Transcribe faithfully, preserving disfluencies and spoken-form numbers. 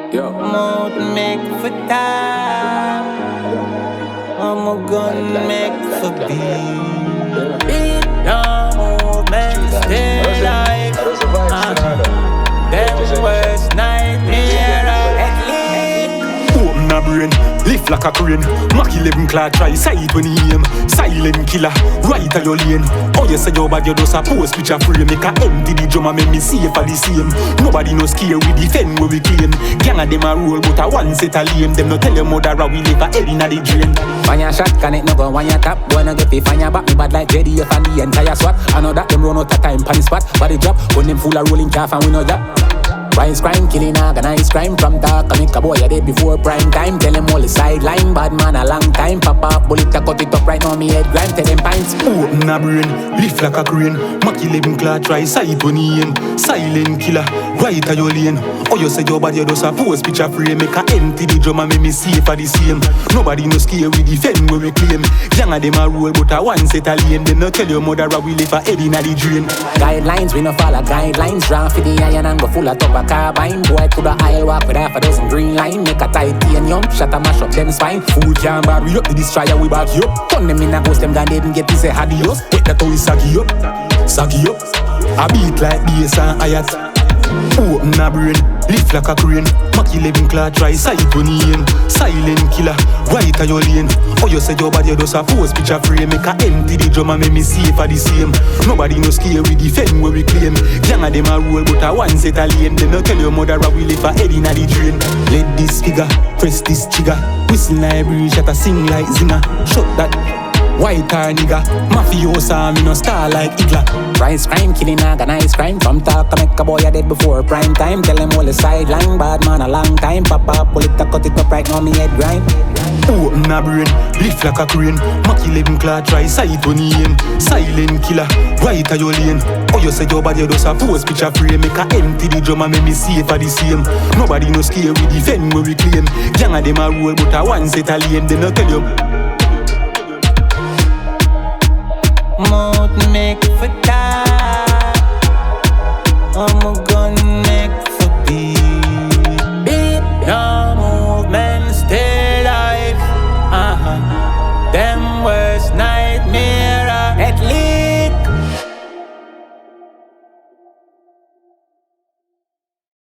Yo. Mouth make for time. I'm a gun make for beat. Beat down movement still like uh, them worst nightmare at least. Open a brain, lift like a crane. Mach eleven clad try side when he aim. Silent killer, right at your lane. Oh you say your bad you just a post picture frame. Make a empty the drum and make me see for the same. Nobody no scare we defend where we claim. Gang of them a roll but a one set a lame. Them no tell your mother how we live a head inna the drain. Fire shot connect no gun, one your top. Boy no get fi fire back me bad like J D F and the entire SWAT. I know that them run out of time pan the spot. Body drop, when them full of rolling calf and we know that. Rise crime, killing organized crime. From talk, I make a boy a day before prime time. Tell them all the sideline, bad man a long time. Pop up, bullet, I cut it up right now, me head grind. Tell them pints. Open a brain, lift like a crane. Mach eleven clad try side when he aim. Silent killer, right at your lane. Oh you say your body you just a post picture frame. Make a empty the drum and make me see for the same. Nobody no scare we defend where we claim. Gang of them a roll but a one set a lane. Them no tell your mother how we live a head inna the drain. Guidelines, we no follow guidelines. Draw for the iron and go full of tobacco. Carbine, boy to the aisle walk with half a dozen green line. Make a titanium, shut a mash up them spine. Food can bar we up, the destroyer we back you up. Turn them in a ghost, them gun didn't get this a adios. Wait that how we saggy up, saggy up. A beat like bass and hi-hat. Open a brain, lift like a crane. Mach eleven clad try side when he aim. Silent killer, right at your lane. Oh you say your body you just a post picture frame. Make a empty the drum and make me see for the same. Nobody no scare we defend where we claim. Gang of them a roll but a one set a lane. Them no tell your mother how we live a head inna the drain. Let this figure, press this trigger. Whistle like breeze, shut a sing like zinger. Shut that white tar nigga. Mafiosa me no star like Hitler. Rise crime, killing organized crime. From talk, I make a boy a dead before prime time. Tell them all the sideline, bad man a long time. Pop up, bullet, I cut it up right now, me head grind. Open a brain, lift like a crane. Mach eleven clad try side when he aim. Silent killer, right at your lane. Oh you say your body you just a post picture frame. Make a empty the drum and make me see for the same. Nobody no scare we defend where we claim. Gang of them a roll but a one set a lane. They no tell you